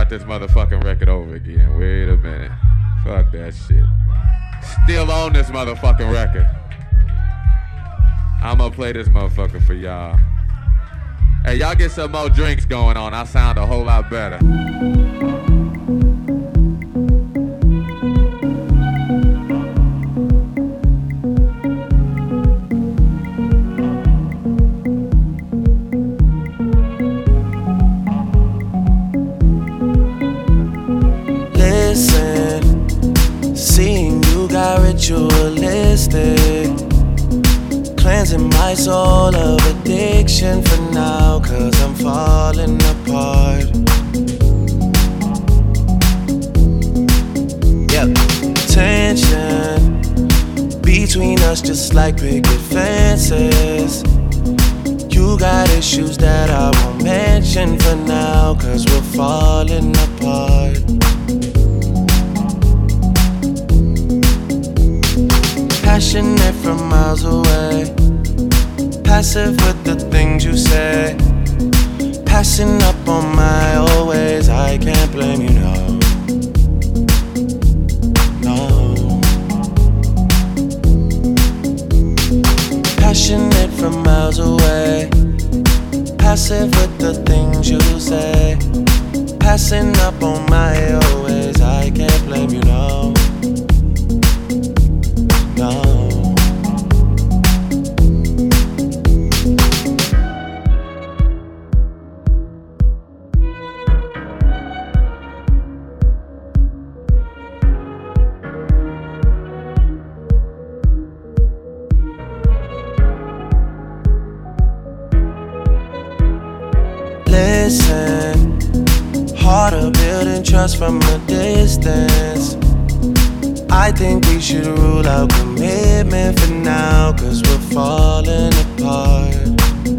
start this motherfucking record over again. Wait a minute. Fuck that shit. Still on this motherfucking record. I'ma play this motherfucker for y'all. Hey, y'all get some more drinks going on. I sound a whole lot better. Seeing you got ritualistic, cleansing my soul of addiction for now, 'cause I'm falling apart. Yep, tension between us just like picket fences. You got issues that I won't mention for now, 'cause we're falling apart. Passionate from miles away, passive with the things you say, passing up on my old ways. I can't blame you, no. Passionate from miles away, passive with the things you say, passing up on my old ways. I can't blame you, no. Listen, harder building trust from a distance. I think we should rule out commitment for now, 'cause we're falling apart.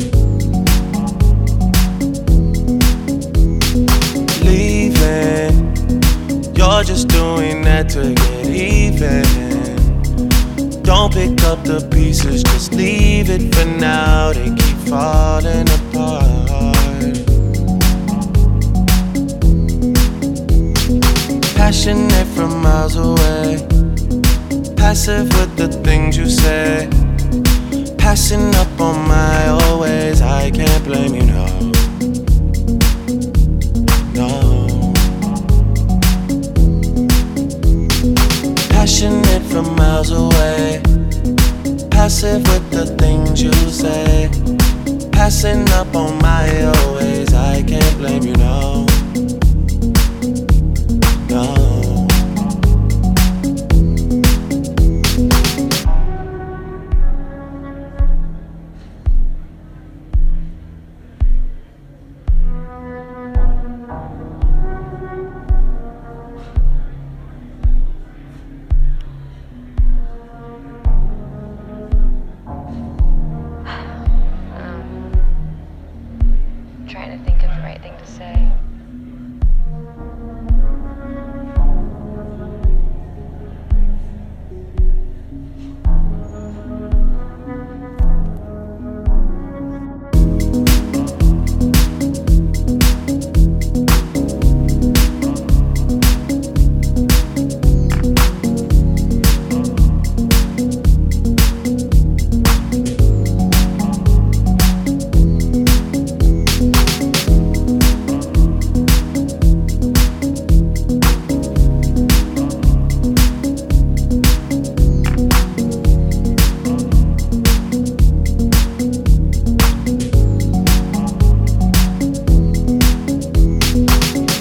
Leaving, you're just doing that to get even. Don't pick up the pieces, just leave it for now. They keep falling apart. Passionate from miles away, passive with the things you say, passing up on my old ways. I can't blame you, no. Passionate from miles away, passive with the things you say, passing up on my old ways. I can't blame you, no.